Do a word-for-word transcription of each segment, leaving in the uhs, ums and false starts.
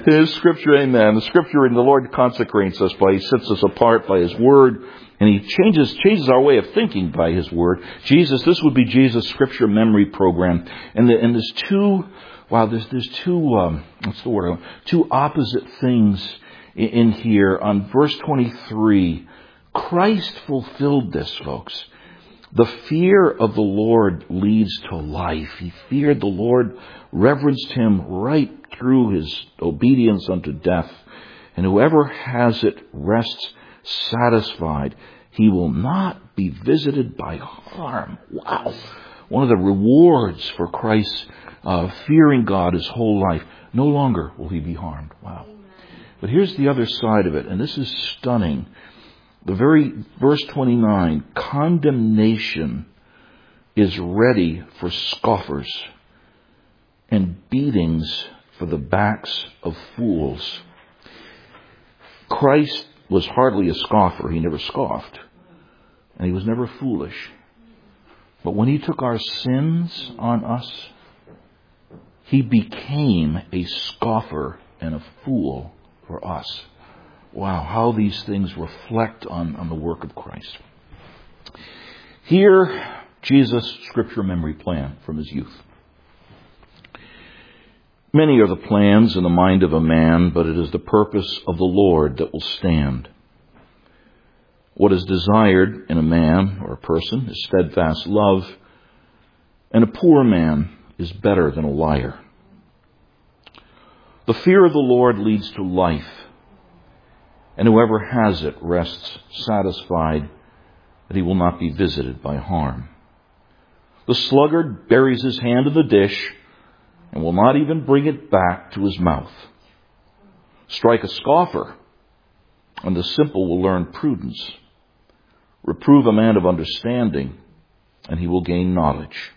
It is Scripture, amen. The Scripture, and the Lord consecrates us by, He sets us apart by His Word, and He changes changes our way of thinking by His Word. Jesus, this would be Jesus' Scripture memory program. And, the, and there's two, wow, there's, there's two, um, what's the word I want? Two opposite things in, in here. On verse twenty-three, Christ fulfilled this, folks. The fear of the Lord leads to life. He feared the Lord, reverenced Him right through His obedience unto death. And whoever has it rests satisfied. He will not be visited by harm. Wow. One of the rewards for Christ's uh, fearing God his whole life. No longer will he be harmed. Wow. But here's the other side of it, and this is stunning. The very verse twenty-nine, condemnation is ready for scoffers and beatings for the backs of fools. Christ was hardly a scoffer. He never scoffed. And He was never foolish. But when He took our sins on us, He became a scoffer and a fool for us. Wow, how these things reflect on, on the work of Christ. Here, Jesus' Scripture memory plan from His youth. Many are the plans in the mind of a man, but it is the purpose of the Lord that will stand. What is desired in a man or a person is steadfast love, and a poor man is better than a liar. The fear of the Lord leads to life, and whoever has it rests satisfied that he will not be visited by harm. The sluggard buries his hand in the dish and will not even bring it back to his mouth. Strike a scoffer, and the simple will learn prudence. Reprove a man of understanding, and he will gain knowledge.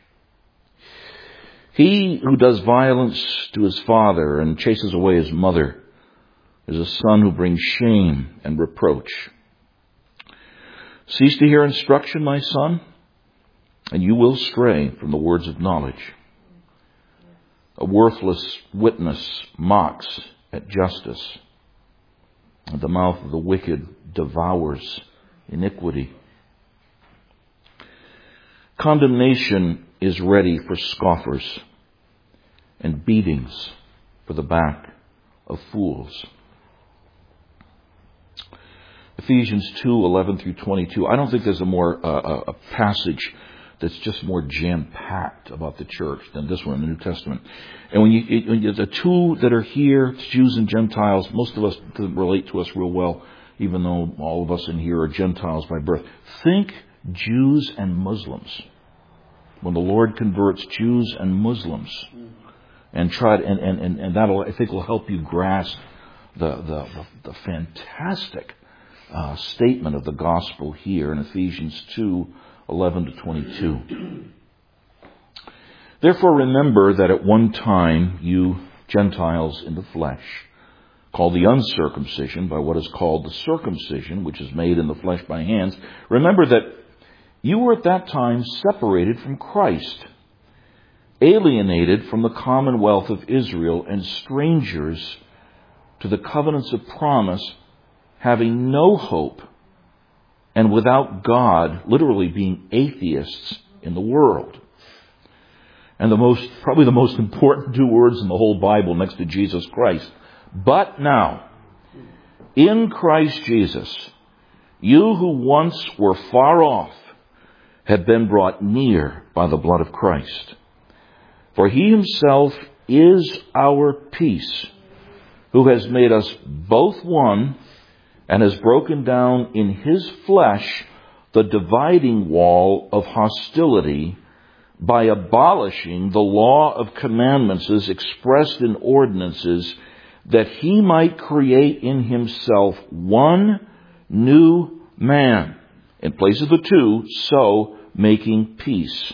He who does violence to his father and chases away his mother is a son who brings shame and reproach. Cease to hear instruction, my son, and you will stray from the words of knowledge. A worthless witness mocks at justice, and the mouth of the wicked devours iniquity. Condemnation is ready for scoffers, and beatings for the back of fools. Ephesians two, eleven through twenty-two. I don't think there's a more uh, a passage that's just more jam-packed about the church than this one in the New Testament. And when you, when you the two that are here, Jews and Gentiles, most of us doesn't relate to us real well, even though all of us in here are Gentiles by birth. Think Jews and Muslims. When the Lord converts Jews and Muslims, and try to, and, and, and, and that'll, I think, will help you grasp the the, the, the fantastic uh, statement of the gospel here in Ephesians two, eleven to twenty-two. Therefore remember that at one time you Gentiles in the flesh, called the uncircumcision by what is called the circumcision, which is made in the flesh by hands, remember that you were at that time separated from Christ, alienated from the commonwealth of Israel, and strangers to the covenants of promise, having no hope, and without God, literally being atheists in the world. And the most, probably the most important two words in the whole Bible next to Jesus Christ. But now, in Christ Jesus, you who once were far off have been brought near by the blood of Christ. For He Himself is our peace, who has made us both one, and has broken down in His flesh the dividing wall of hostility by abolishing the law of commandments as expressed in ordinances, that He might create in Himself one new man in place of the two, so making peace,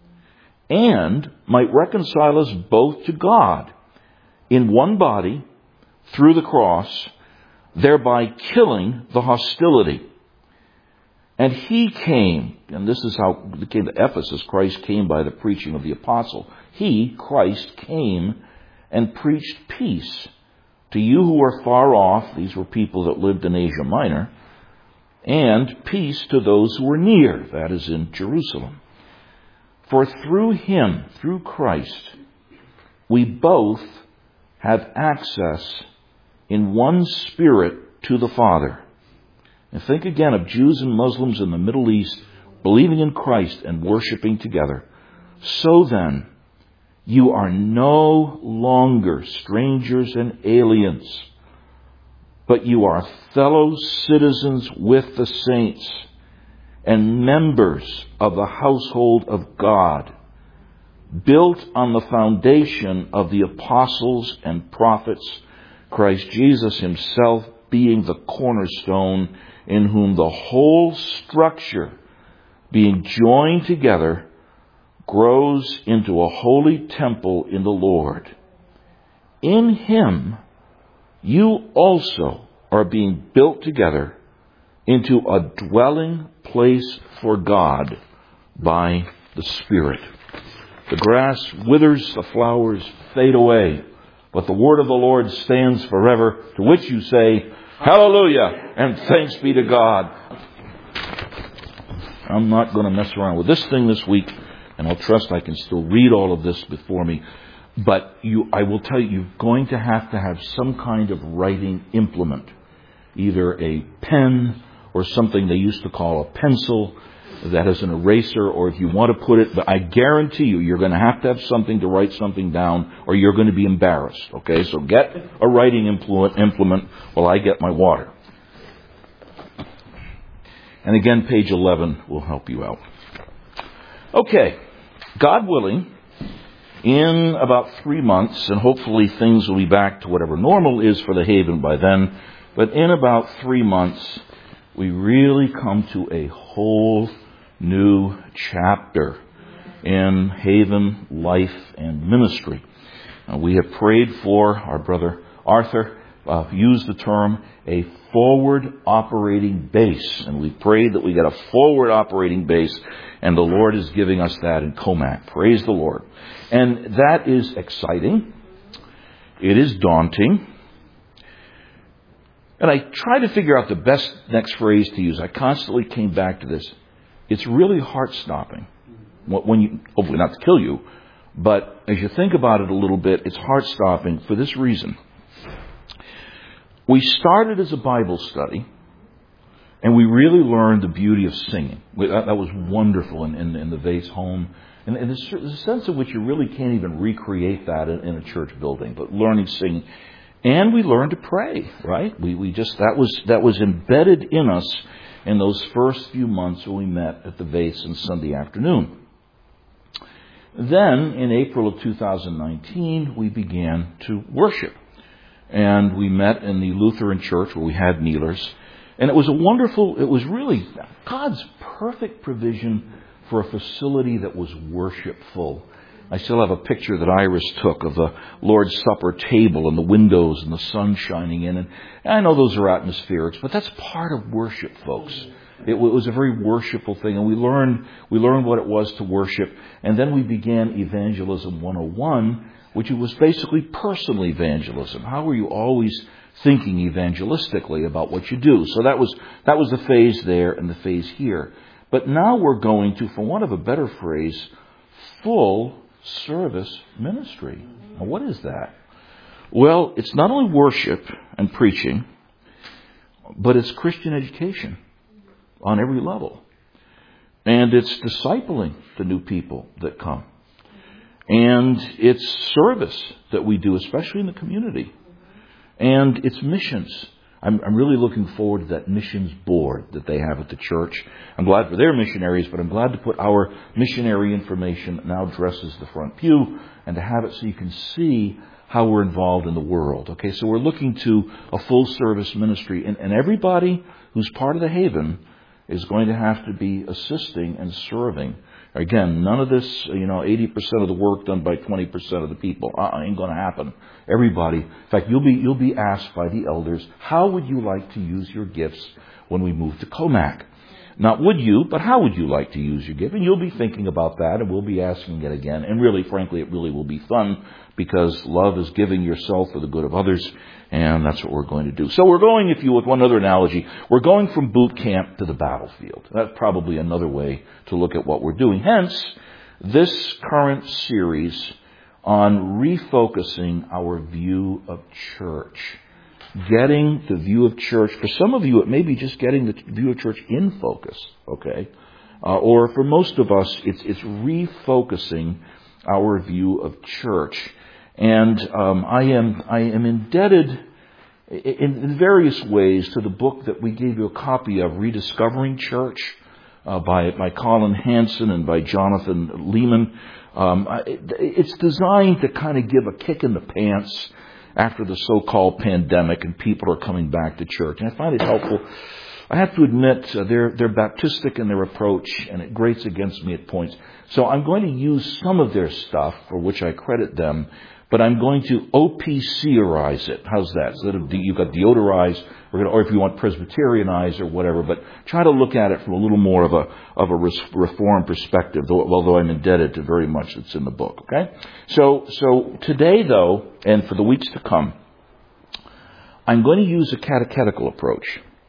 and might reconcile us both to God in one body through the cross, thereby killing the hostility. And He came, and this is how it came to Ephesus, Christ came by the preaching of the apostle. He, Christ, came and preached peace to you who are far off, these were people that lived in Asia Minor, and peace to those who are near, that is in Jerusalem. For through him, through Christ, we both have access in one Spirit to the Father. And think again of Jews and Muslims in the Middle East believing in Christ and worshiping together. So then, you are no longer strangers and aliens, but you are fellow citizens with the saints and members of the household of God, built on the foundation of the apostles and prophets, Christ Jesus himself being the cornerstone, in whom the whole structure, being joined together, grows into a holy temple in the Lord. In him, you also are being built together into a dwelling place for God by the Spirit. The grass withers, the flowers fade away, but the word of the Lord stands forever, to which you say, Hallelujah, and thanks be to God. I'm not going to mess around with this thing this week, and I'll trust I can still read all of this before me. But you, I will tell you, you're going to have to have some kind of writing implement, either a pen or something they used to call a pencil that has an eraser, or if you want to put it, but I guarantee you, you're going to have to have something to write something down, or you're going to be embarrassed. Okay, so get a writing implement while I get my water. And again, page eleven will help you out. Okay, God willing, in about three months, and hopefully things will be back to whatever normal is for the Haven by then, but in about three months, we really come to a whole new chapter in Haven life and ministry. Uh, we have prayed for our brother Arthur, uh, used the term a forward operating base. And we prayed that we get a forward operating base, and the Lord is giving us that in Comac. Praise the Lord. And that is exciting. It is daunting. And I tried to figure out the best next phrase to use. I constantly came back to this. It's really heart-stopping. When you, hopefully not to kill you, but as you think about it a little bit, it's heart-stopping for this reason. We started as a Bible study, and we really learned the beauty of singing. That was wonderful in, in, in the Vase home. And, and there's a sense in which you really can't even recreate that in, in a church building, but learning singing. And we learned to pray, right? We we just that was that was embedded in us in those first few months when we met at the Vase on Sunday afternoon. Then, in April of two thousand nineteen, we began to worship. And we met in the Lutheran church where we had kneelers. And it was a wonderful, it was really God's perfect provision for a facility that was worshipful. I still have a picture that Iris took of the Lord's Supper table and the windows and the sun shining in. And I know those are atmospherics, but that's part of worship, folks. It was a very worshipful thing, and we learned we learned what it was to worship. And then we began Evangelism one oh one, which was basically personal evangelism. How are you always thinking evangelistically about what you do? So that was that was the phase there and the phase here. But now we're going to, for want of a better phrase, full service ministry. Now, what is that? Well, it's not only worship and preaching, but it's Christian education on every level. And it's discipling the new people that come. And it's service that we do, especially in the community. And it's missions. I'm, I'm really looking forward to that missions board that they have at the church. I'm glad for their missionaries, but I'm glad to put our missionary information now dresses the front pew and to have it so you can see how we're involved in the world. Okay, so we're looking to a full service ministry, and, and everybody who's part of the Haven is going to have to be assisting and serving. Again, none of this, you know, eighty percent of the work done by twenty percent of the people. Uh-uh, ain't going to happen. Everybody. In fact, you'll be you'll be asked by the elders, how would you like to use your gifts when we move to Comac? Not would you, but how would you like to use your gift? And you'll be thinking about that, and we'll be asking it again. And really, frankly, it really will be fun, because love is giving yourself for the good of others, and that's what we're going to do. So we're going, if you with one other analogy, we're going from boot camp to the battlefield. That's probably another way to look at what we're doing. Hence, this current series on refocusing our view of church. Getting the view of church. For some of you, it may be just getting the view of church in focus, okay? Uh, or for most of us, it's it's refocusing our view of church. And um, I am I am indebted in, in various ways to the book that we gave you a copy of, Rediscovering Church, uh, by by Colin Hansen and by Jonathan Lehman. Um, it, it's designed to kind of give a kick in the pants after the so-called pandemic and people are coming back to church. And I find it helpful. I have to admit, uh, they're, they're Baptistic in their approach, and it grates against me at points. So I'm going to use some of their stuff, for which I credit them, but I'm going to O P C-erize it. How's that? Instead of, you've got deodorize, or, or if you want Presbyterianize or whatever, but try to look at it from a little more of a of a reform perspective, although I'm indebted to very much that's in the book, okay? So, so today, though, and for the weeks to come, I'm going to use a catechetical approach.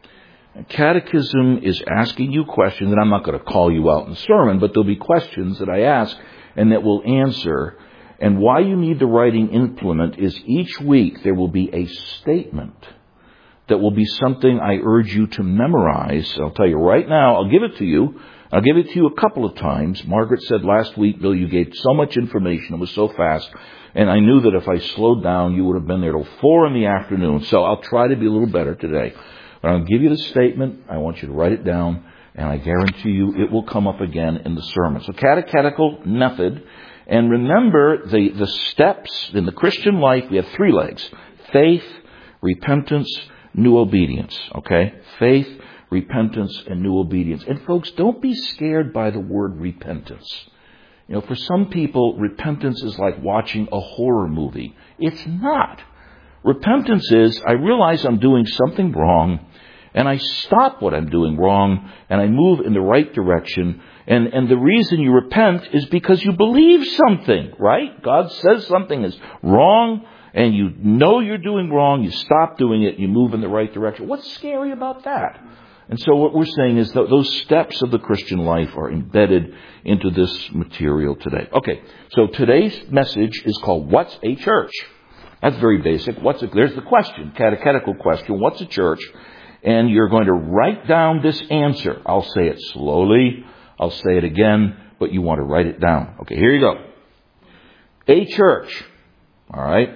Catechism is asking you questions, and I'm not going to call you out in sermon, but there'll be questions that I ask and that will answer. And why you need the writing implement is each week there will be a statement that will be something I urge you to memorize. I'll tell you right now, I'll give it to you. I'll give it to you a couple of times. Margaret said last week, Bill, you gave so much information. It was so fast. And I knew that if I slowed down, you would have been there till four in the afternoon. So I'll try to be a little better today. But I'll give you the statement. I want you to write it down. And I guarantee you it will come up again in the sermon. So catechetical method. And remember the, the steps in the Christian life. We have three legs. Faith, repentance, new obedience. Okay? Faith, repentance, and new obedience. And folks, don't be scared by the word repentance. You know, for some people, repentance is like watching a horror movie. It's not. Repentance is, I realize I'm doing something wrong, and I stop what I'm doing wrong, and I move in the right direction. And, and the reason you repent is because you believe something, right? God says something is wrong, and you know you're doing wrong, you stop doing it, you move in the right direction. What's scary about that? And so what we're saying is that those steps of the Christian life are embedded into this material today. Okay, so today's message is called, What's a Church? That's very basic. What's a, there's the question, catechetical question, what's a church? And you're going to write down this answer. I'll say it slowly, I'll say it again, but you want to write it down. Okay, here you go. A church, all right?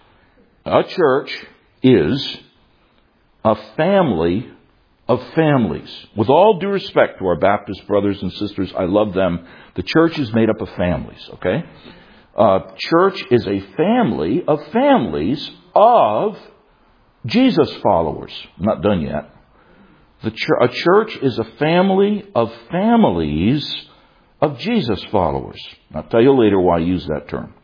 A church is a family of families. With all due respect to our Baptist brothers and sisters, I love them. The church is made up of families, okay? Uh, church is a family of families of Jesus followers. I'm not done yet. The ch- a church is a family of families of Jesus followers. I'll tell you later why I use that term.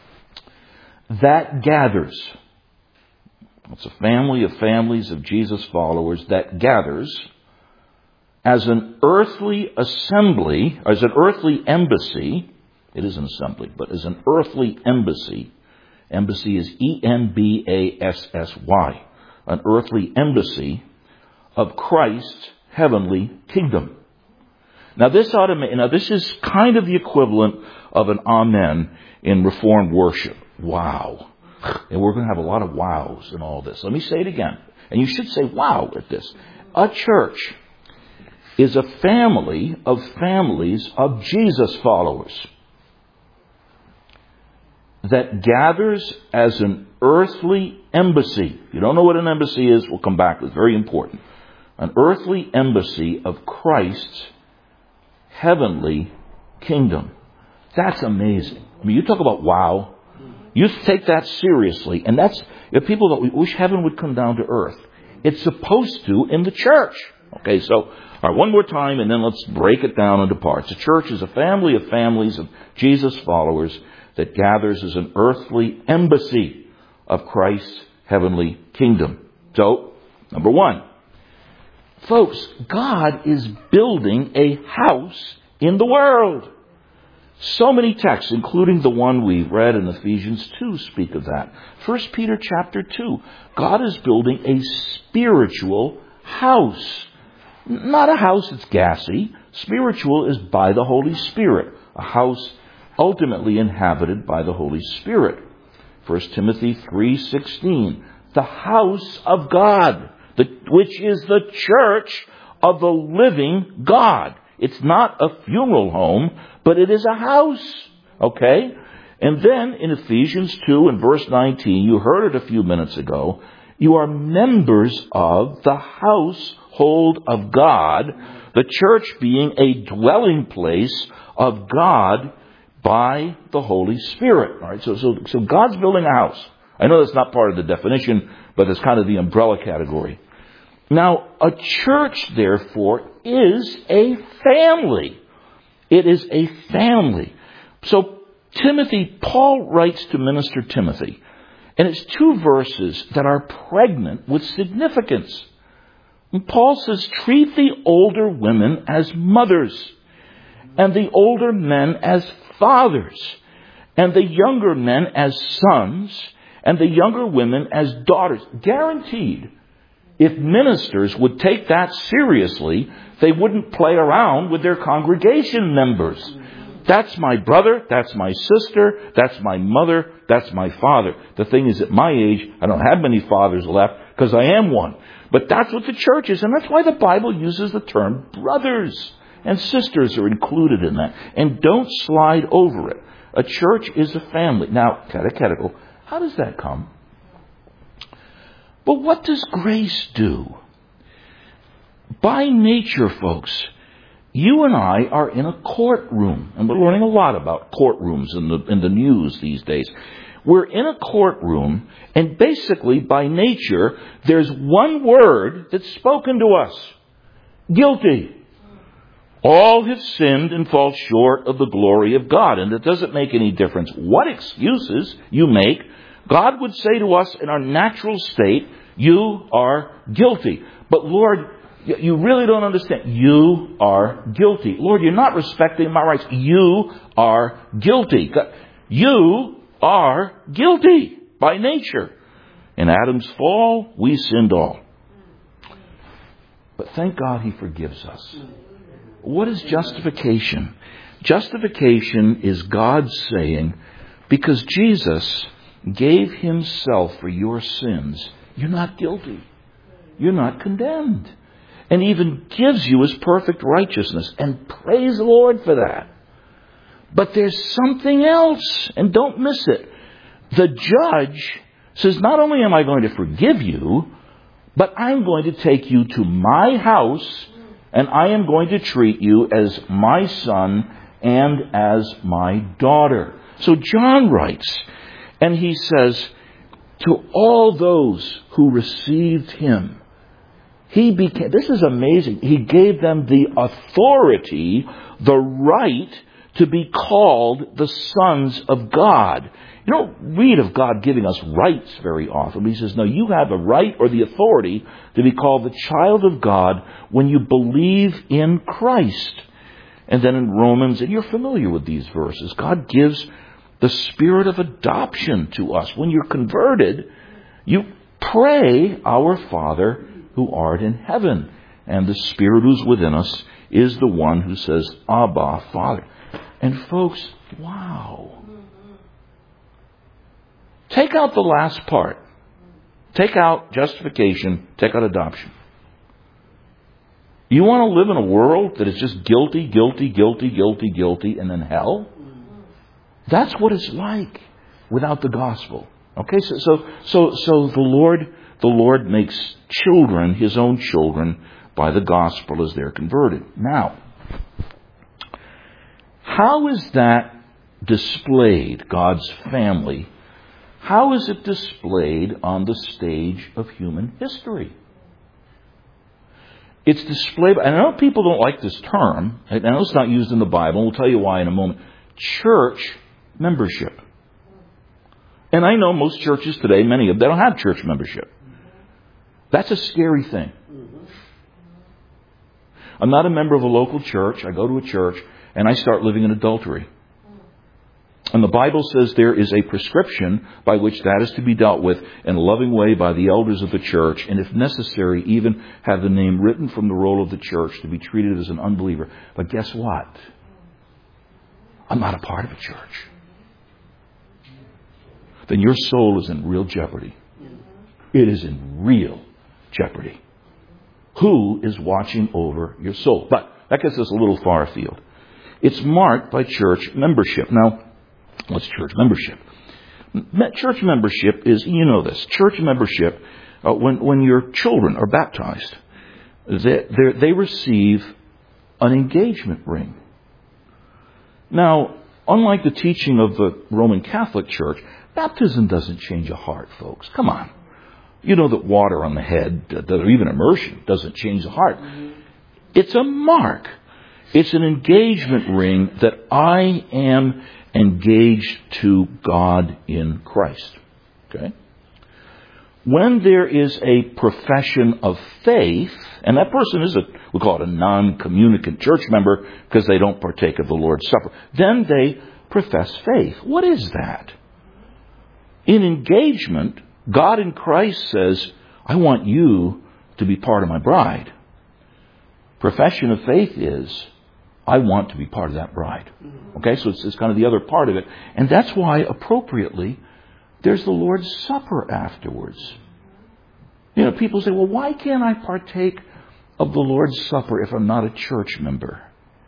That gathers. It's a family of families of Jesus followers that gathers as an earthly assembly, as an earthly embassy. It is an assembly, but as an earthly embassy. Embassy is E M B A S S Y. An earthly embassy of Christ's heavenly kingdom. Now this ought to, now this is kind of the equivalent of an amen in Reformed worship. Wow. And we're going to have a lot of wows in all this. Let me say it again. And you should say wow at this. A church is a family of families of Jesus followers that gathers as an earthly embassy. If you don't know what an embassy is, we'll come back. It's very important. An earthly embassy of Christ's heavenly kingdom. That's amazing. I mean, you talk about wow. You take that seriously. And that's, if people don't, we wish heaven would come down to earth. It's supposed to in the church. Okay, so, all right, one more time and then let's break it down into parts. A church is a family of families of Jesus followers that gathers as an earthly embassy of Christ's heavenly kingdom. So, number one, Folks, God is building a house in the world. So many texts, including the one we read in Ephesians two, speak of that. First Peter chapter two. God is building a spiritual house. Not a house that's gassy. Spiritual is by the Holy Spirit. A house ultimately inhabited by the Holy Spirit. First Timothy three sixteen. The house of God, the, which is the church of the living God. It's not a funeral home, but it is a house. Okay? And then in Ephesians two and verse nineteen, you heard it a few minutes ago, you are members of the household of God, the church being a dwelling place of God by the Holy Spirit. All right, so, so, so God's building a house. I know that's not part of the definition, but it's kind of the umbrella category. Now, a church, therefore, is a family. It is a family. So, Timothy, Paul writes to Minister Timothy, and it's two verses that are pregnant with significance. And Paul says, treat the older women as mothers, and the older men as fathers, and the younger men as sons, and the younger women as daughters. Guaranteed, if ministers would take that seriously, they wouldn't play around with their congregation members. That's my brother, that's my sister, that's my mother, that's my father. The thing is, at my age, I don't have many fathers left because I am one. But that's what the church is, and that's why the Bible uses the term brothers. And sisters are included in that. And don't slide over it. A church is a family. Now, catechetical, how does that come? But what does grace do? By nature, folks, you and I are in a courtroom. And we're learning a lot about courtrooms in the, in the news these days. We're in a courtroom, and basically, by nature, there's one word that's spoken to us. Guilty. All have sinned and fall short of the glory of God. And it doesn't make any difference what excuses you make. God would say to us in our natural state, you are guilty. But Lord, you really don't understand. You are guilty. Lord, you're not respecting my rights. You are guilty. You are guilty by nature. In Adam's fall, we sinned all. But thank God He forgives us. What is justification? Justification is God saying, because Jesus gave Himself for your sins, you're not guilty. You're not condemned. And even gives you His perfect righteousness. And praise the Lord for that. But there's something else, and don't miss it. The judge says, not only am I going to forgive you, but I'm going to take you to my house, and I am going to treat you as my son and as my daughter. So John writes, and he says, to all those who received Him, He became, this is amazing, He gave them the authority, the right to be called the sons of God. You don't read of God giving us rights very often. He says, no, you have the right or the authority to be called the child of God when you believe in Christ. And then in Romans, and you're familiar with these verses, God gives the spirit of adoption to us. When you're converted, you pray, our Father who art in heaven. And the Spirit who's within us is the one who says, Abba, Father. And folks, wow. Take out the last part. Take out justification. Take out adoption. You want to live in a world that is just guilty, guilty, guilty, guilty, guilty, and then hell? That's what it's like without the gospel. Okay, so so so, so the Lord the Lord makes children His own children by the gospel as they're converted. Now, how is that displayed, God's family? How is it displayed on the stage of human history? It's displayed, and I know people don't like this term. I know it's not used in the Bible. We'll tell you why in a moment. Church membership. And I know most churches today, many of them, they don't have church membership. That's a scary thing. I'm not a member of a local church. I go to a church and I start living in adultery. And the Bible says there is a prescription by which that is to be dealt with in a loving way by the elders of the church, and if necessary, even have the name written from the roll of the church to be treated as an unbeliever. But guess what? I'm not a part of a church. Then your soul is in real jeopardy. It is in real jeopardy. Who is watching over your soul? But that gets us a little far afield. It's marked by church membership. Now, what's church membership? Church membership is, you know this, church membership, uh, when, when your children are baptized, they, they receive an engagement ring. Now, unlike the teaching of the Roman Catholic Church, baptism doesn't change a heart, folks. Come on. You know that water on the head, or even immersion, doesn't change the heart. It's a mark. It's an engagement ring that I am engaged to God in Christ. Okay? When there is a profession of faith, and that person is a, we call it a non-communicant church member because they don't partake of the Lord's Supper, then they profess faith. What is that? In engagement, God in Christ says, I want you to be part of my bride. Profession of faith is, I want to be part of that bride. Okay, so it's, it's kind of the other part of it. And that's why, appropriately, there's the Lord's Supper afterwards. You know, people say, well, why can't I partake of the Lord's Supper if I'm not a church member?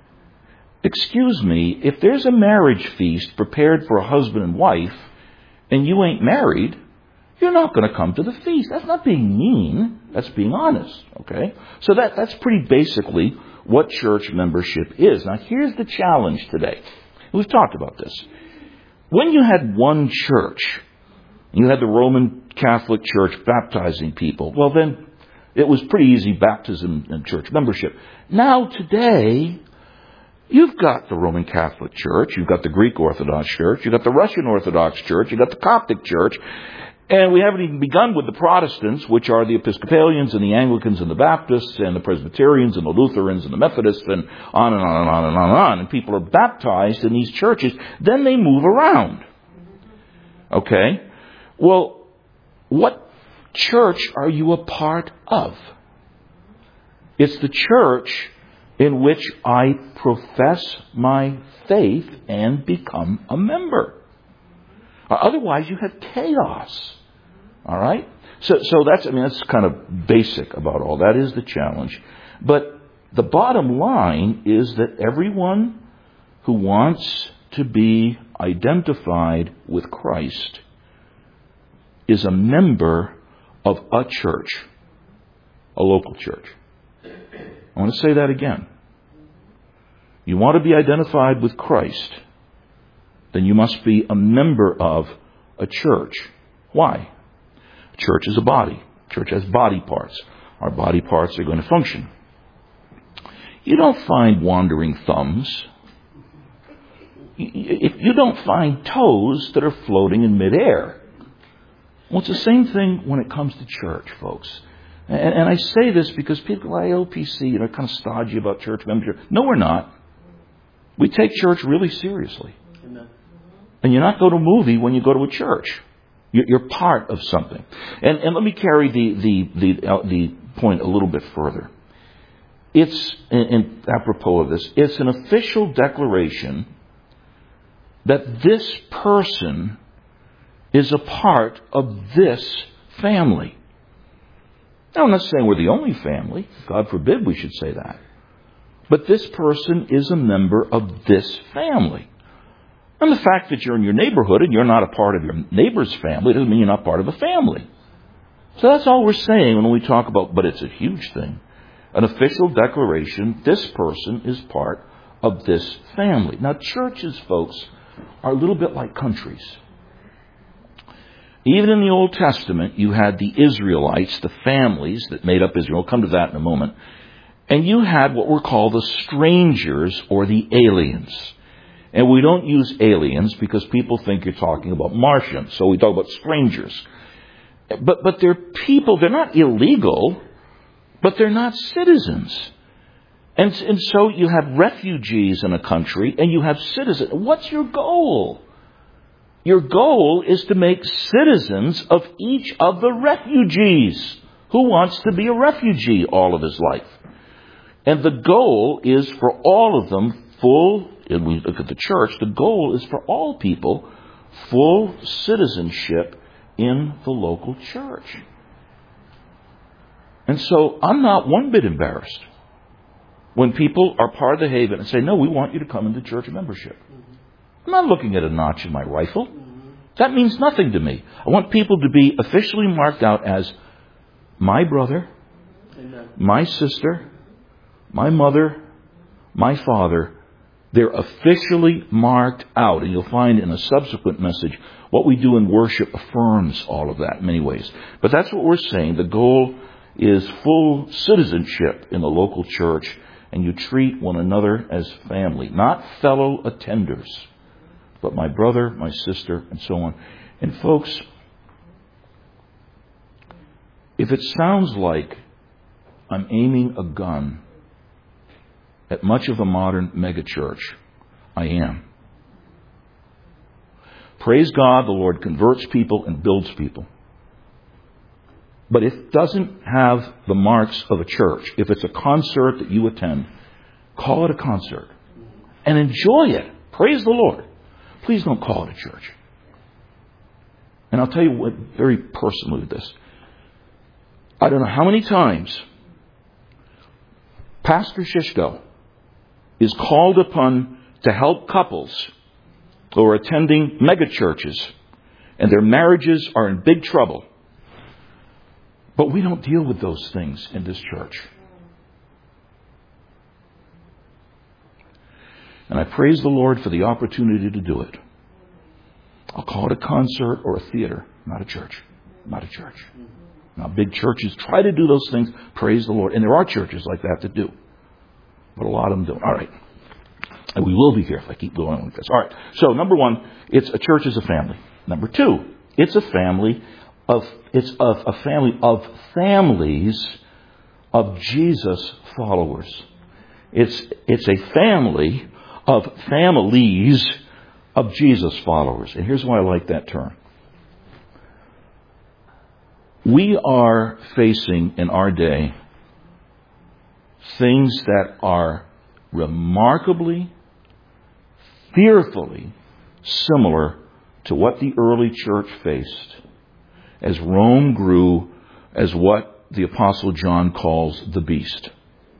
Excuse me, if there's a marriage feast prepared for a husband and wife, and you ain't married, you're not going to come to the feast. That's not being mean. That's being honest. Okay? So that, that's pretty basically what church membership is. Now, here's the challenge today. We've talked about this. When you had one church, you had the Roman Catholic Church baptizing people, well, then it was pretty easy baptism and church membership. Now, today, you've got the Roman Catholic Church, you've got the Greek Orthodox Church, you've got the Russian Orthodox Church, you've got the Coptic Church, and we haven't even begun with the Protestants, which are the Episcopalians and the Anglicans and the Baptists and the Presbyterians and the Lutherans and the Methodists and on and on and on and on and on. And people are baptized in these churches. Then they move around. Okay? Well, what church are you a part of? It's the church in which I profess my faith and become a member. Otherwise, you have chaos. All right? So, so that's, I mean, that's kind of basic about all. That is the challenge. But the bottom line is that everyone who wants to be identified with Christ is a member of a church, a local church. I want to say that again. You want to be identified with Christ, then you must be a member of a church. Why? A church is a body. A church has body parts. Our body parts are going to function. You don't find wandering thumbs. You don't find toes that are floating in midair. Well, it's the same thing when it comes to church, folks. And I say this because people like L P C, you know, kind of stodgy about church membership. No, we're not. We take church really seriously. Amen. And you're not going to a movie when you go to a church. You're part of something. And, and let me carry the the the, uh, the point a little bit further. It's, and apropos of this, it's an official declaration that this person is a part of this family. Now, I'm not saying we're the only family. God forbid we should say that. But this person is a member of this family. And the fact that you're in your neighborhood and you're not a part of your neighbor's family doesn't mean you're not part of a family. So that's all we're saying when we talk about, but it's a huge thing. An official declaration, this person is part of this family. Now, churches, folks, are a little bit like countries. Even in the Old Testament, you had the Israelites, the families that made up Israel. We'll come to that in a moment. And you had what were called the strangers or the aliens. And we don't use aliens because people think you're talking about Martians. So we talk about strangers. But, but they're people, they're not illegal, but they're not citizens. And, and so you have refugees in a country and you have citizens. What's your goal? Your goal is to make citizens of each of the refugees. Who wants to be a refugee all of his life? And the goal is for all of them full, and we look at the church, the goal is for all people full citizenship in the local church. And so I'm not one bit embarrassed when people are part of the Haven and say, no, we want you to come into church membership. I'm not looking at a notch in my rifle. That means nothing to me. I want people to be officially marked out as my brother, my sister, my mother, my father. They're officially marked out. And you'll find in a subsequent message, what we do in worship affirms all of that in many ways. But that's what we're saying. The goal is full citizenship in the local church, and you treat one another as family, not fellow attenders, but my brother, my sister, and so on. And folks, if it sounds like I'm aiming a gun at much of a modern megachurch, I am. Praise God, the Lord converts people and builds people. But if it doesn't have the marks of a church, if it's a concert that you attend, call it a concert and enjoy it. Praise the Lord. Please don't call it a church. And I'll tell you what, very personally with this. I don't know how many times Pastor Shishko is called upon to help couples who are attending megachurches and their marriages are in big trouble. But we don't deal with those things in this church. And I praise the Lord for the opportunity to do it. I'll call it a concert or a theater, not a church. Not a church. Now, big churches try to do those things. Praise the Lord. And there are churches like that that do. But a lot of them don't. All right. And we will be here if I keep going like this. All right. So, number one, it's a church is a family. Number two, it's a family of, it's of a family of families of Jesus followers. It's, it's a family of families of Jesus followers. And here's why I like that term. We are facing in our day things that are remarkably, fearfully similar to what the early church faced as Rome grew as what the Apostle John calls the beast.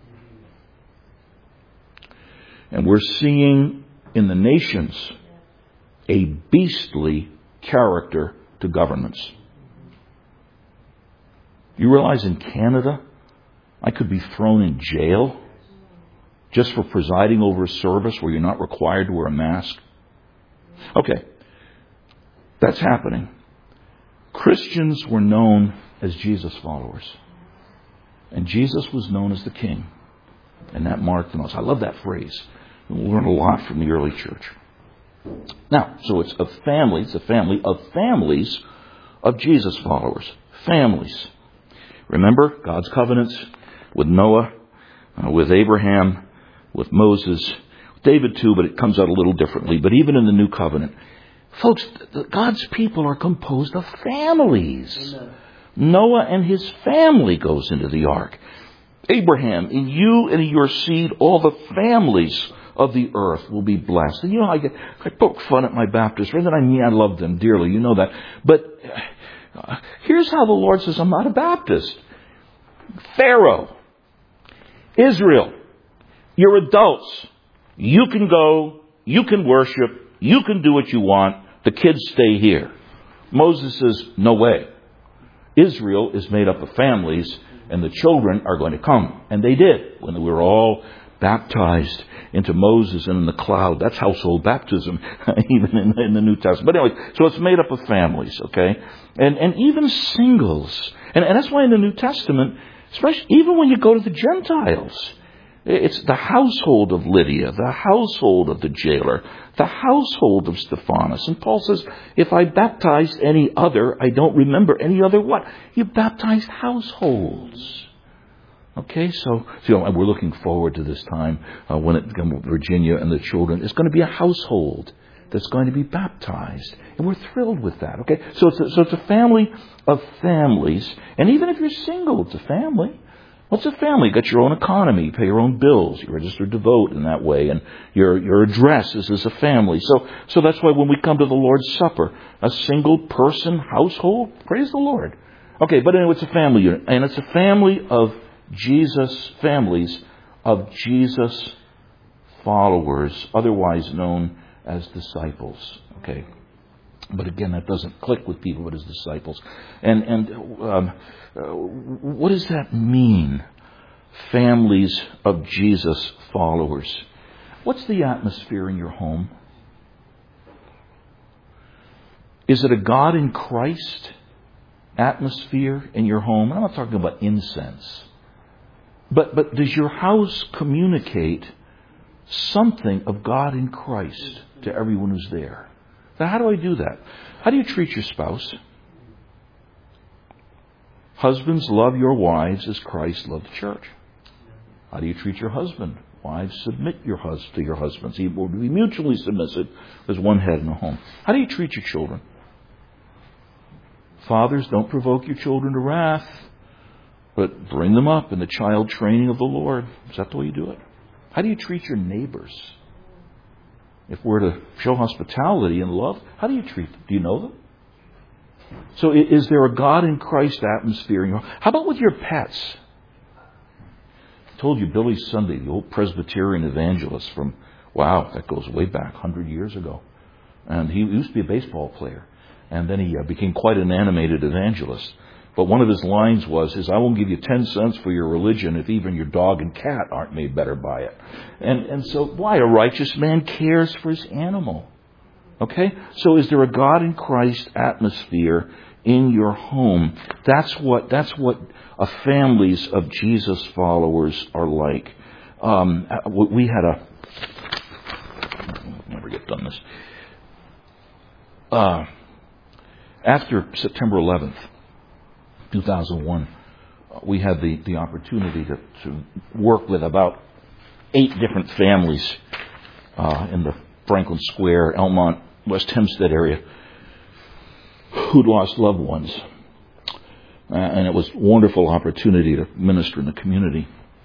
And we're seeing in the nations a beastly character to governments. You realize in Canada, I could be thrown in jail just for presiding over a service where you're not required to wear a mask? Okay, that's happening. Christians were known as Jesus followers. And Jesus was known as the King. And that marked them. I love that phrase. We learn a lot from the early church. Now, so it's a family. It's a family of families of Jesus followers. Families. Remember God's covenants with Noah, uh, with Abraham, with Moses, David too, but it comes out a little differently. But even in the New Covenant, folks, God's people are composed of families. Amen. Noah and his family goes into the ark. Abraham, in you and in your seed, all the families of the earth will be blessed. And you know, I get, I poke fun at my Baptist friends, and I mean, I love them dearly. You know that. But uh, here's how the Lord says, I'm not a Baptist. Pharaoh, Israel, you're adults. You can go, you can worship, you can do what you want. The kids stay here. Moses says, no way. Israel is made up of families, and the children are going to come. And they did when we were all baptized into Moses and in the cloud. That's household baptism, even in, in the New Testament. But anyway, so it's made up of families, okay? And and even singles. And, and that's why in the New Testament, especially even when you go to the Gentiles, it's the household of Lydia, the household of the jailer, the household of Stephanas. And Paul says, if I baptized any other, I don't remember any other what? You baptized households. Okay, so, so you know, we're looking forward to this time uh, when it comes with Virginia and the children. It's going to be a household that's going to be baptized. And we're thrilled with that. Okay, so it's a, so it's a family of families. And even if you're single, it's a family. What's a family? You got your own economy, you pay your own bills, you register to vote in that way, and your your address is as a family. So so that's why when we come to the Lord's Supper, a single person household, praise the Lord. Okay, but anyway, it's a family unit, and it's a family of Jesus, families of Jesus followers, otherwise known as disciples. Okay. But again, that doesn't click with people, but as disciples. And and um, uh, what does that mean? Families of Jesus followers. What's the atmosphere in your home? Is it a God in Christ atmosphere in your home? I'm not talking about incense. But but does your house communicate something of God in Christ to everyone who's there? Now, how do I do that? How do you treat your spouse? Husbands, love your wives as Christ loved the church. How do you treat your husband? Wives, submit your hus- to your husbands. He will be mutually submissive as one head in a home. How do you treat your children? Fathers, don't provoke your children to wrath, but bring them up in the child training of the Lord. Is that the way you do it? How do you treat your neighbors? If we're to show hospitality and love, how do you treat them? Do you know them? So is there a God in Christ atmosphere in your home? How about with your pets? I told you Billy Sunday, the old Presbyterian evangelist from, wow, that goes way back, one hundred years ago. And he used to be a baseball player. And then he became quite an animated evangelist. But one of his lines was, is I won't give you ten cents for your religion if even your dog and cat aren't made better by it. And and so why? A righteous man cares for his animal. Okay? So is there a God in Christ atmosphere in your home? That's what that's what a families of Jesus followers are like. Um, we had a... I'll never get done this. Uh, after September eleventh, two thousand one, we had the, the opportunity to, to work with about eight different families uh, in the Franklin Square, Elmont, West Hempstead area who'd lost loved ones. Uh, and it was a wonderful opportunity to minister in the community.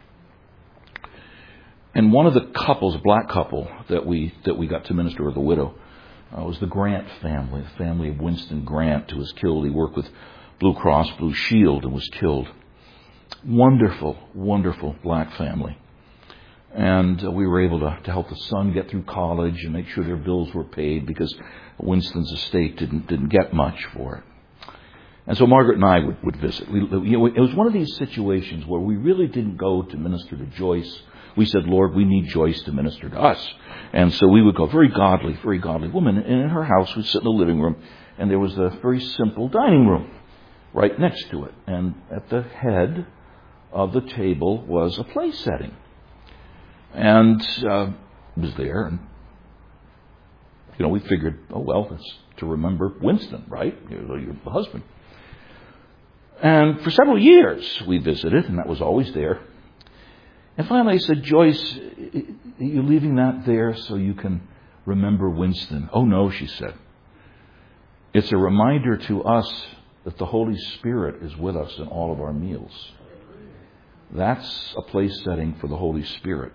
And one of the couples, a black couple that we that we got to minister with, a widow, uh, was the Grant family, the family of Winston Grant, who was killed. He worked with Blue Cross Blue Shield and was killed. Wonderful, wonderful black family. And uh, we were able to, to help the son get through college and make sure their bills were paid because Winston's estate didn't didn't get much for it. And so Margaret and I would, would visit. We, you know, it was one of these situations where we really didn't go to minister to Joyce. We said, Lord, we need Joyce to minister to us. And so we would go, very godly, very godly woman. And in her house, we'd sit in the living room, and there was a very simple dining room right next to it. And at the head of the table was a place setting. And uh, it was there. And, you know, we figured, oh, well, it's to remember Winston, right? Your, your husband. And for several years we visited, and that was always there. And finally I said, Joyce, are you leaving that there so you can remember Winston? Oh, no, she said. It's a reminder to us that the Holy Spirit is with us in all of our meals. That's a place setting for the Holy Spirit.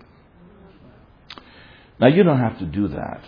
Now, you don't have to do that.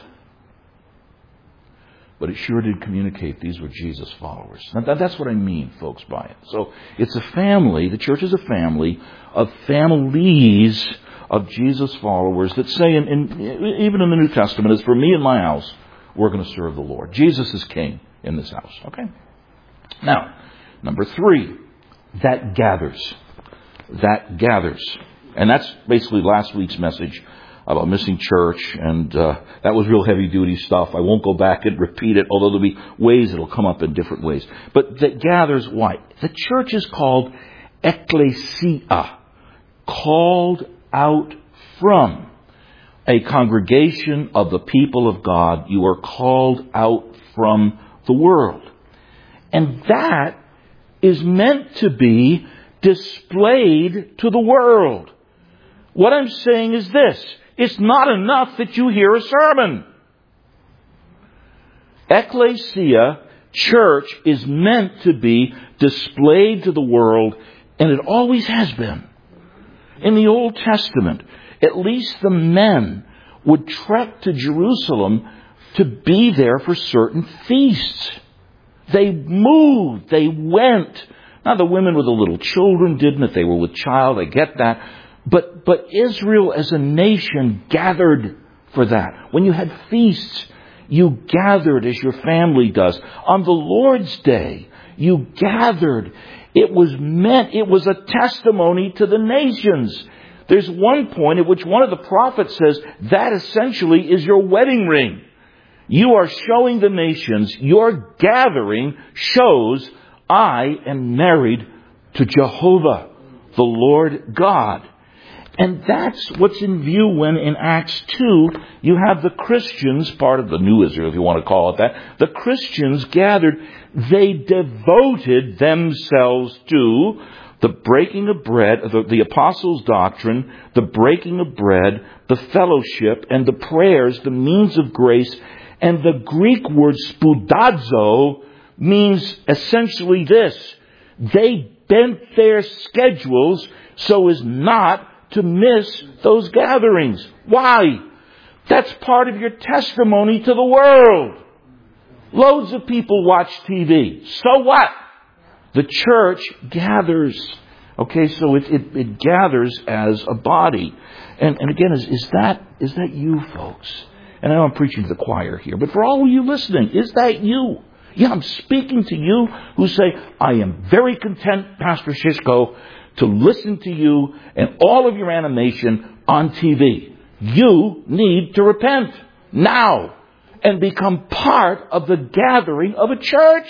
But it sure did communicate these were Jesus followers. Now, that's what I mean, folks, by it. So it's a family, the church is a family of families of Jesus followers that say, in, in, even in the New Testament, as for me and my house, we're going to serve the Lord. Jesus is king in this house. Okay? Now, number three, that gathers. That gathers. And that's basically last week's message about missing church, and uh, that was real heavy-duty stuff. I won't go back and repeat it, although there'll be ways it'll come up in different ways. But that gathers, why? The church is called ecclesia, called out from a congregation of the people of God. You are called out from the world. And that is meant to be displayed to the world. What I'm saying is this. It's not enough that you hear a sermon. Ecclesia, church, is meant to be displayed to the world, and it always has been. In the Old Testament, at least the men would trek to Jerusalem to be there for certain feasts. They moved, they went. Now the women with the little children didn't. If they were with child, I get that. But, but Israel as a nation gathered for that. When you had feasts, you gathered as your family does. On the Lord's Day, you gathered. It was meant, it was a testimony to the nations. There's one point at which one of the prophets says, that essentially is your wedding ring. You are showing the nations, your gathering shows I am married to Jehovah, the Lord God. And that's what's in view when in Acts two, you have the Christians, part of the new Israel, if you want to call it that, the Christians gathered, they devoted themselves to the breaking of bread, the, the apostles' doctrine, the breaking of bread, the fellowship, and the prayers, the means of grace. And the Greek word spoudazo means essentially this. They bent their schedules so as not to miss those gatherings. Why? That's part of your testimony to the world. Loads of people watch T V. So what? The church gathers. Okay, so it, it, it gathers as a body. And, and again, is, is that is that you, folks? And I know I'm preaching to the choir here, but for all of you listening, is that you? Yeah, I'm speaking to you who say, I am very content, Pastor Shishko, to listen to you and all of your animation on T V. You need to repent now and become part of the gathering of a church.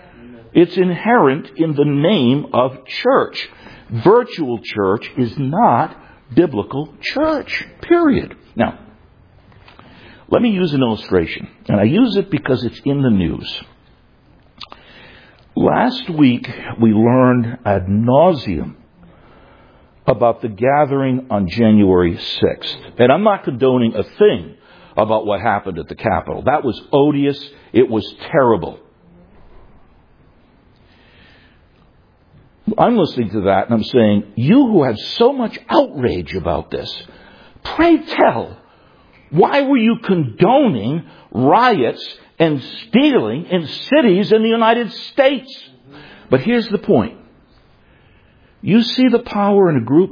It's inherent in the name of church. Virtual church is not biblical church, period. Now, let me use an illustration, and I use it because it's in the news. Last week, we learned ad nauseum about the gathering on January sixth. And I'm not condoning a thing about what happened at the Capitol. That was odious. It was terrible. I'm listening to that and I'm saying, you who have so much outrage about this, pray tell, why were you condoning riots and stealing in cities in the United States? But here's the point. You see the power in a group?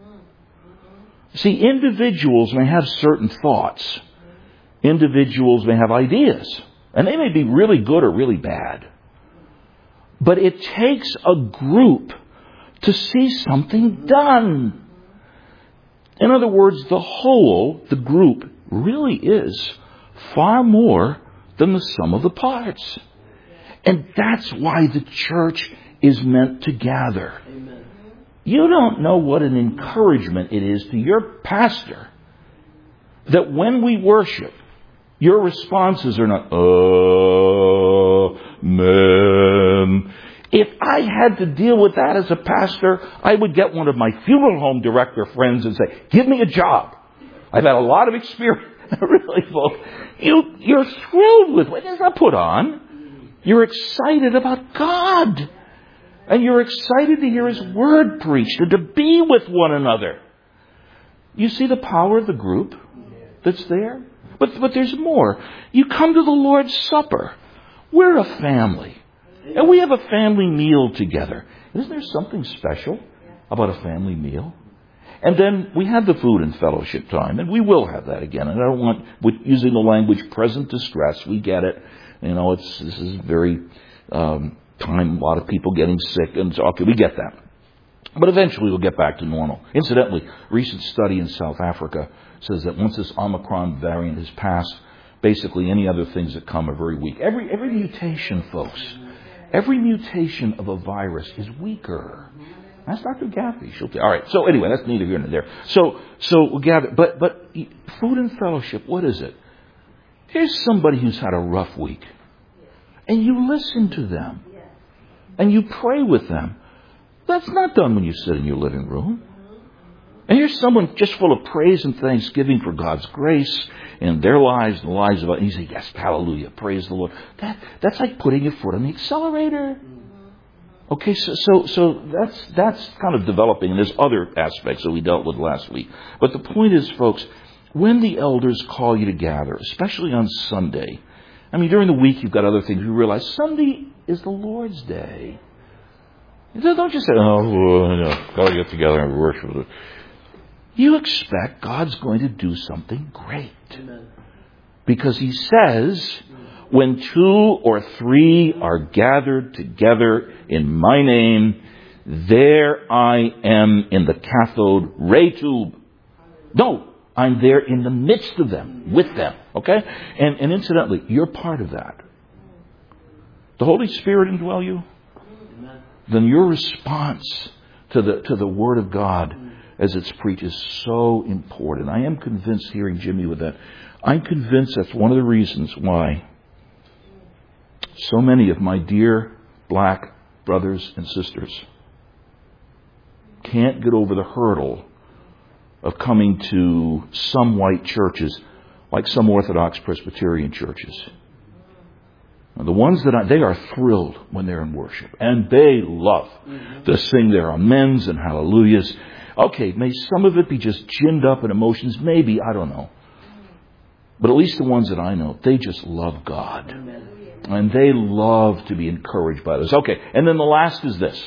See, individuals may have certain thoughts. Individuals may have ideas. And they may be really good or really bad. But it takes a group to see something done. In other words, the whole, the group, really is far more than the sum of the parts. And that's why the church is meant to gather. Amen. You don't know what an encouragement it is to your pastor that when we worship, your responses are not, oh, man. If I had to deal with that as a pastor, I would get one of my funeral home director friends and say, give me a job. I've had a lot of experience. Really, folks. You, you're thrilled with what is that put on? You're excited about God. And you're excited to hear His Word preached and to be with one another. You see the power of the group that's there? But, but there's more. You come to the Lord's Supper. We're a family. And we have a family meal together. Isn't there something special about a family meal? And then we have the food and fellowship time. And we will have that again. And I don't want, with using the language present distress, we get it. You know, it's this is very um, time, a lot of people getting sick. And so, okay, we get that. But eventually we'll get back to normal. Incidentally, a recent study in South Africa says that once this Omicron variant has passed, basically any other things that come are very weak. Every every mutation, folks, every mutation of a virus is weaker. That's Doctor Gaffney. She'll tell. All right. So anyway, that's neither here nor there. So so we'll gather. But but food and fellowship. What is it? Here's somebody who's had a rough week, and you listen to them, and you pray with them. That's not done when you sit in your living room. And here's someone just full of praise and thanksgiving for God's grace in their lives and the lives of others. And you say, yes, hallelujah, praise the Lord. That That's like putting your foot on the accelerator. Okay, so so so that's that's kind of developing. And there's other aspects that we dealt with last week. But the point is, folks, when the elders call you to gather, especially on Sunday, I mean, during the week you've got other things. You realize Sunday is the Lord's Day. Don't just say, oh, no, got to get together and worship. You expect God's going to do something great. Amen. Because He says, when two or three are gathered together in my name, there I am in the cathode ray tube. No, I'm there in the midst of them, with them. Okay? And, and incidentally, you're part of that. The Holy Spirit indwell you? Amen. Then your response to the to the Word of God as it's preached is so important. I am convinced, hearing Jimmy with that, I'm convinced that's one of the reasons why so many of my dear black brothers and sisters can't get over the hurdle of coming to some white churches like some Orthodox Presbyterian churches. The ones that I, they are thrilled when they're in worship. And they love mm-hmm. to sing their amens and hallelujahs. Okay, may some of it be just ginned up in emotions. Maybe, I don't know. But at least the ones that I know, they just love God. Amen. And they love to be encouraged by this. Okay, and then the last is this.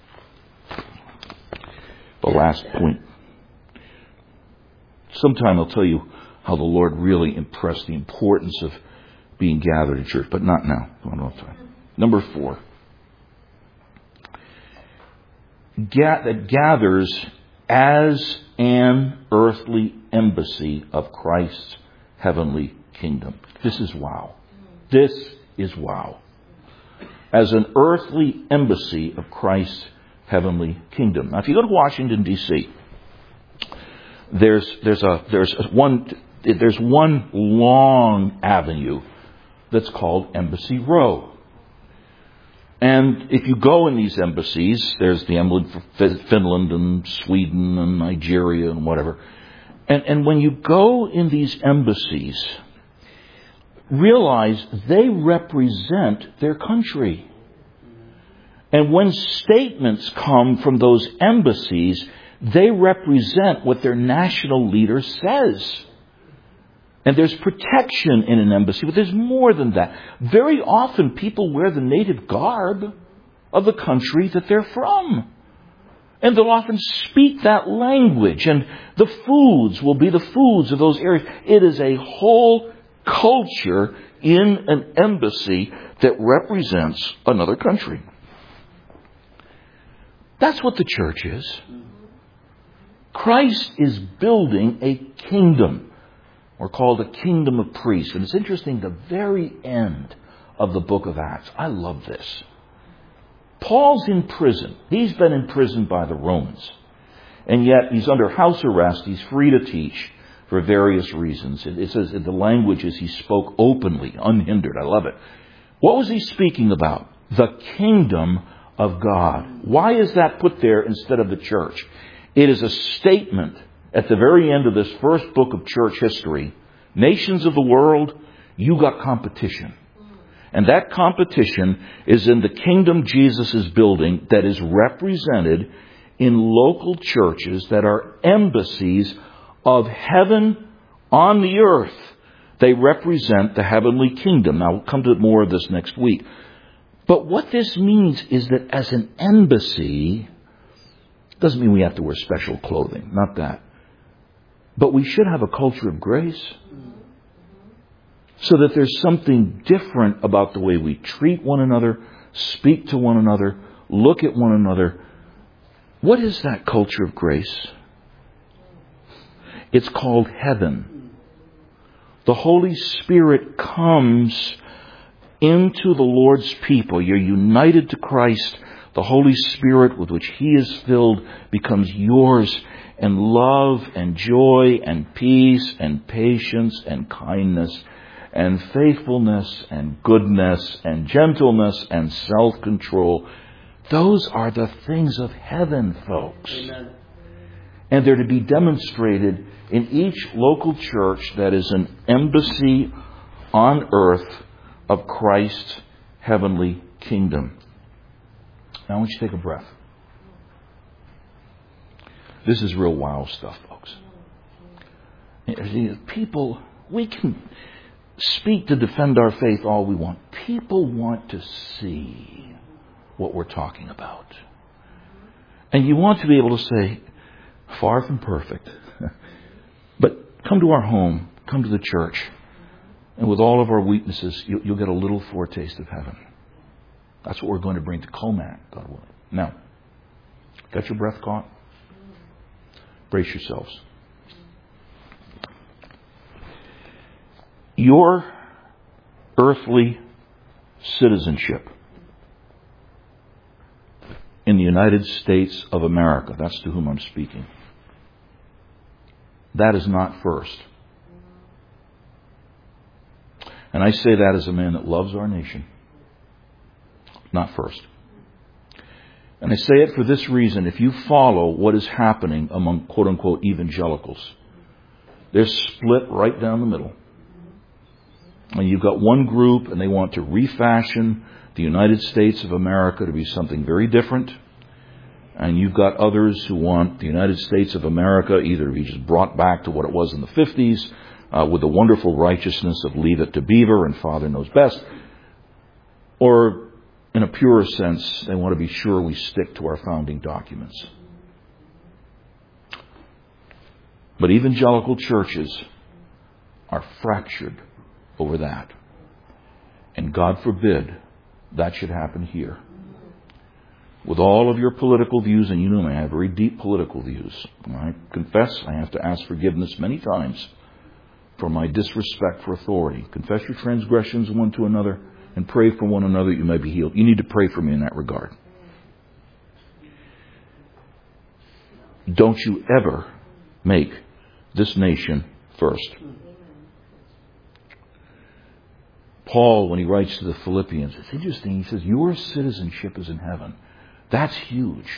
The last point. Sometime I'll tell you how the Lord really impressed the importance of being gathered in church, but not now. I don't have time. Number four. Ga- that gathers as an earthly embassy of Christ's heavenly kingdom. This is wow. This is wow. As an earthly embassy of Christ's heavenly kingdom. Now, if you go to Washington, D C, there's there's a there's one there's one long avenue that's called Embassy Row. And if you go in these embassies, there's the emblem for Finland and Sweden and Nigeria and whatever. And, and when you go in these embassies, realize they represent their country. And when statements come from those embassies, they represent what their national leader says. And there's protection in an embassy, but there's more than that. Very often people wear the native garb of the country that they're from. And they'll often speak that language. And the foods will be the foods of those areas. It is a whole culture in an embassy that represents another country. That's what the church is. Christ is building a kingdom. Or called a kingdom of priests. And it's interesting, the very end of the book of Acts. I love this. Paul's in prison. He's been imprisoned by the Romans. And yet he's under house arrest. He's free to teach for various reasons. It, it says in the languages he spoke openly, unhindered. I love it. What was he speaking about? The kingdom of God. Why is that put there instead of the church? It is a statement. At the very end of this first book of church history, nations of the world, you got competition. And that competition is in the kingdom Jesus is building that is represented in local churches that are embassies of heaven on the earth. They represent the heavenly kingdom. Now, we'll come to more of this next week. But what this means is that as an embassy, doesn't mean we have to wear special clothing. Not that. But we should have a culture of grace so that there's something different about the way we treat one another, speak to one another, look at one another. What is that culture of grace? It's called heaven. The Holy Spirit comes into the Lord's people. You're united to Christ. The Holy Spirit with which He is filled becomes yours. And love and joy and peace and patience and kindness and faithfulness and goodness and gentleness and self-control Those are the things of heaven, folks. Amen. And they're to be demonstrated in each local church that is an embassy on earth of Christ's heavenly kingdom. Now I want you to take a breath. This is real wow stuff, folks. People, we can speak to defend our faith all we want. People want to see what we're talking about. And you want to be able to say, far from perfect, but come to our home, come to the church, and with all of our weaknesses, you'll get a little foretaste of heaven. That's what we're going to bring to Comac, God willing. Now, got your breath caught? Brace yourselves. Your earthly citizenship in the United States of America, that's to whom I'm speaking, that is not first. And I say that as a man that loves our nation. Not first. And I say it for this reason. If you follow what is happening among quote-unquote evangelicals, they're split right down the middle. And you've got one group and they want to refashion the United States of America to be something very different. And you've got others who want the United States of America either to be just brought back to what it was in the fifties uh, with the wonderful righteousness of Leave It to Beaver and Father Knows Best. Or in a purer sense, they want to be sure we stick to our founding documents. But evangelical churches are fractured over that. And God forbid that should happen here. With all of your political views, and you know me, I have very deep political views. I confess I have to ask forgiveness many times for my disrespect for authority. Confess your transgressions one to another and pray for one another that you may be healed. You need to pray for me in that regard. Don't you ever make this nation first. Paul, when he writes to the Philippians, it's interesting. He says, your citizenship is in heaven. That's huge.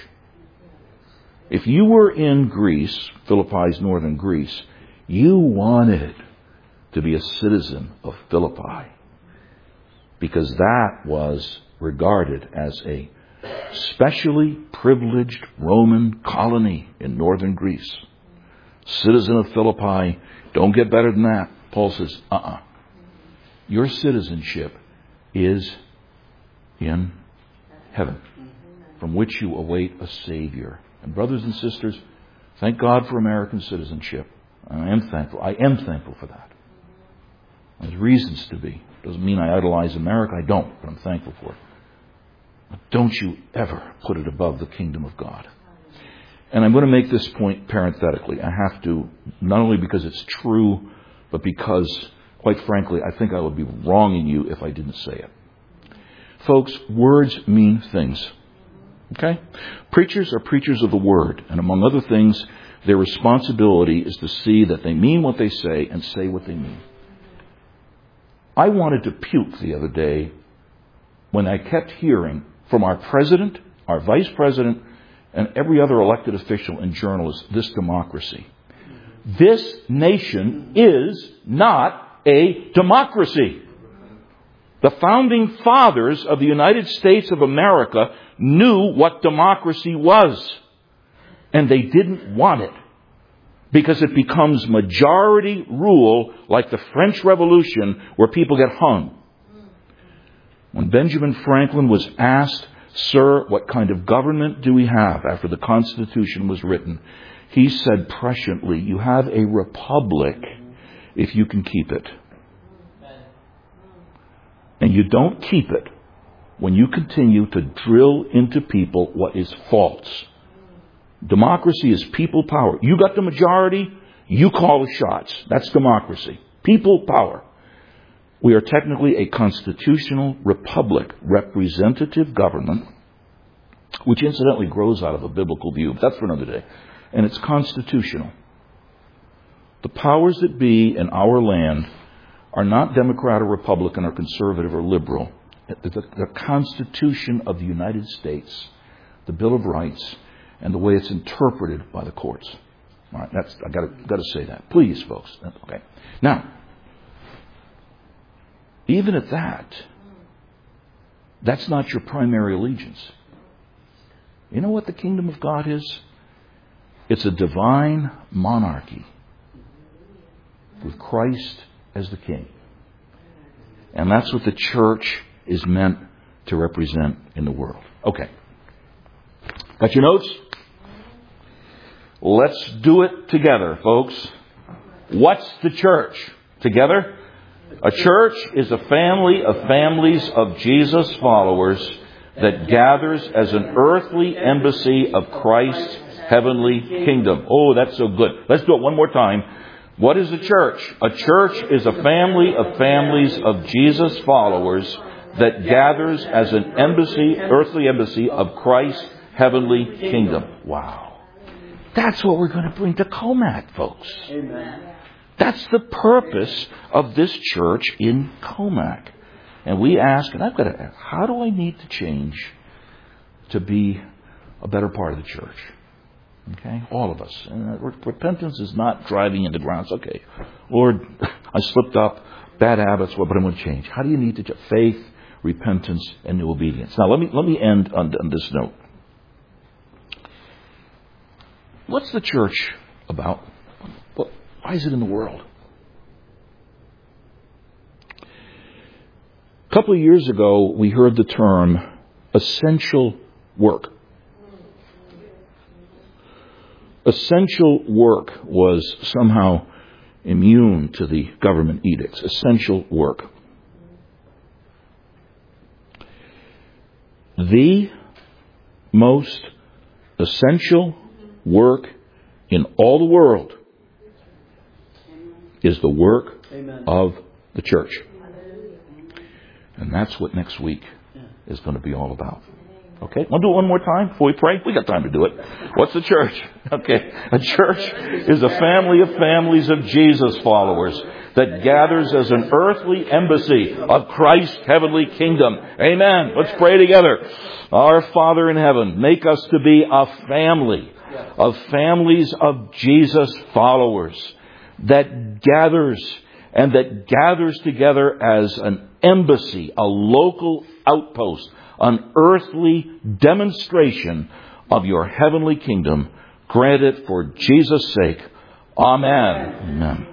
If you were in Greece, Philippi's northern Greece, you wanted to be a citizen of Philippi because that was regarded as a specially privileged Roman colony in northern Greece. Citizen of Philippi, don't get better than that. Paul says, uh-uh. Your citizenship is in heaven, from which you await a Savior. And brothers and sisters, thank God for American citizenship. I am thankful. I am thankful for that. There's reasons to be. Doesn't mean I idolize America. I don't, but I'm thankful for it. But don't you ever put it above the kingdom of God. And I'm going to make this point parenthetically. I have to, not only because it's true, but because, quite frankly, I think I would be wronging you if I didn't say it. Folks, words mean things. Okay? Preachers are preachers of the Word. And among other things, their responsibility is to see that they mean what they say and say what they mean. I wanted to puke the other day when I kept hearing from our president, our vice president, and every other elected official and journalist, this democracy. This nation is not a democracy. The founding fathers of the United States of America knew what democracy was. And they didn't want it. Because it becomes majority rule like the French Revolution where people get hung. When Benjamin Franklin was asked, "Sir, what kind of government do we have after the Constitution was written?" he said presciently, "You have a republic if you can keep it. And you don't keep it when you continue to drill into people what is false." Democracy is people power. You got the majority, you call the shots. That's democracy. People power. We are technically a constitutional republic, representative government, which incidentally grows out of a biblical view. But that's for another day. And it's constitutional. The powers that be in our land are not Democrat or Republican or conservative or liberal. The, the, the Constitution of the United States the Bill of Rights and the way it's interpreted by the courts. All right, that's I got to got to say that, please, folks. Okay. Now, even at that, that's not your primary allegiance. You know what the kingdom of God is? It's a divine monarchy with Christ as the king. And that's what the church is meant to represent in the world. Okay. Got your notes? Let's do it together, folks. What's the church? Together? A church is a family of families of Jesus followers that gathers as an earthly embassy of Christ's heavenly kingdom. Oh, that's so good. Let's do it one more time. What is a church? A church is a family of families of Jesus followers that gathers as an embassy, earthly embassy of Christ's heavenly kingdom. Wow. That's what we're going to bring to Comac, folks. Amen. That's the purpose of this church in Comac. And we ask, and I've got to ask, how do I need to change to be a better part of the church? Okay? All of us. And repentance is not driving into grounds. Okay, Lord, I slipped up, bad habits, what, but I'm going to change. How do you need to change? Faith, repentance, and new obedience. Now, let me let me end on, on this note. What's the church about? What, why is it in the world? A couple of years ago, we heard the term essential work. Essential work was somehow immune to the government edicts. Essential work. The most essential work in all the world is the work Amen. Of the church. And that's what next week is going to be all about. Okay? Want to do it one more time before we pray? We got time to do it. What's the church? Okay. A church is a family of families of Jesus followers that gathers as an earthly embassy of Christ's heavenly kingdom. Amen. Let's pray together. Our Father in heaven, make us to be a family of families of Jesus followers that gathers and that gathers together as an embassy, a local outpost, an earthly demonstration of your heavenly kingdom. Grant it for Jesus' sake. Amen. Amen.